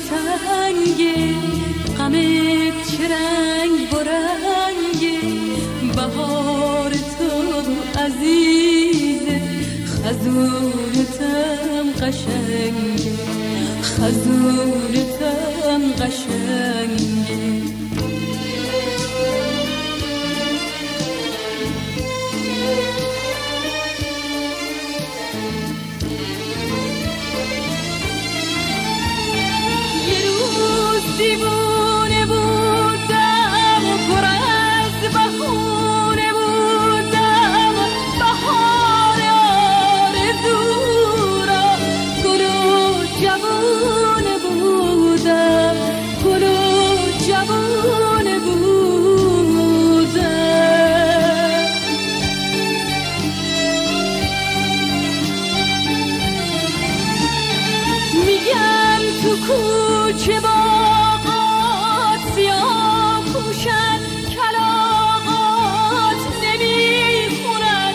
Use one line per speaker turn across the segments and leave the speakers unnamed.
تنگه، غمت چه رنگ برنگه، بهار تو عزیزه، خزونتم قشنگه، خزونتم قشنگه. دیوونه بودم و پر از بهونه بودم، بهار آرزو را گل و جوونه بودم، گل و جوونه بودم. میگن تو کوچه باغات سیاه پوشن کلاغات، نمیخونن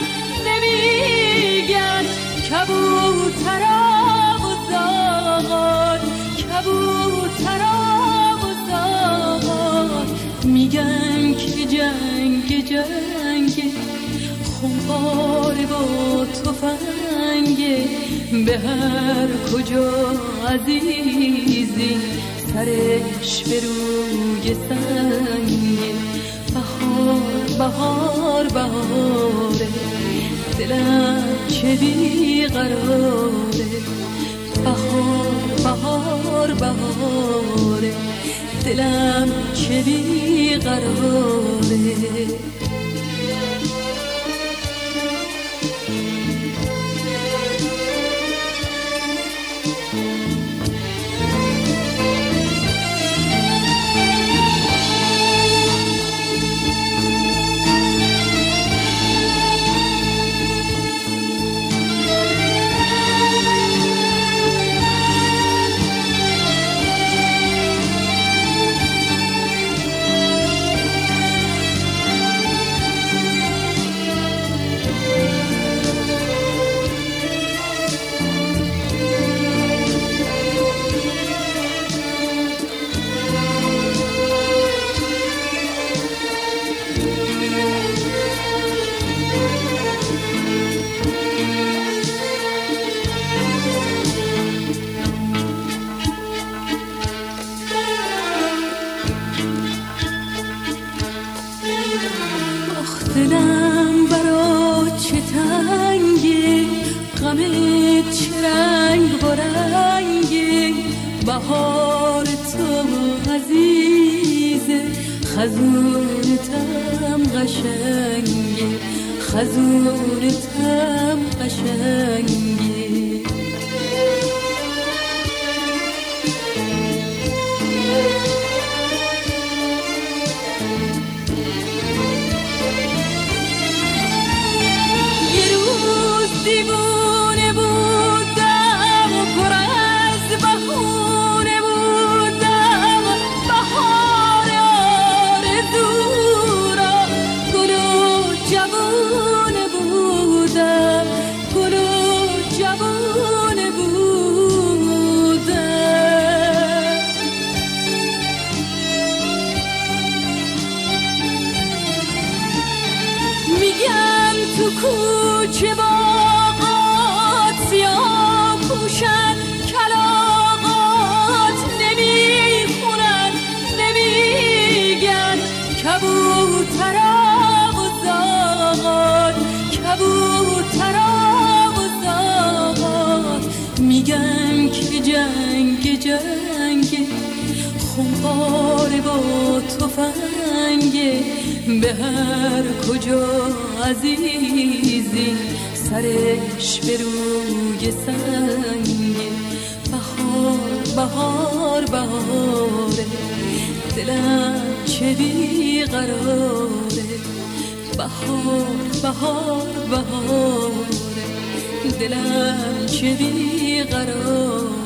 نمیگن کبوترا و زاغات، کبوترا و زاغات. میگن که جنگ جنگ، خونخواره با تفنگه، به هر کجا عزیزی سرش به روی سنگه. بهار بهار بهاره، دلم چه بیقراره، بهار بهار بهاره، دلم چه بیقراره. دلم برات چه تنگه، غمت چه رنگ برنگه، بهار تو عزیزه، خزونتم قشنگه، خزونتم قشنگه. دیوونه بودم و پر از بهونه بودم، بهار آرزو را گل و جوونه بودم، گل و جوونه بودم. میگن تو کوچه باغات سیاه پوشن کلاغات، نمیخونن نمیگن کبوترا و زاغات، کبوترا و زاغات. میگن که جنگ جنگ، خونخواره با تفنگه، به هر کجا عزیزی سرش به روی سنگه. بهار بهار بهاره، دلم چه بیقراره، بهار بهار بهاره، دلم چه بیقراره.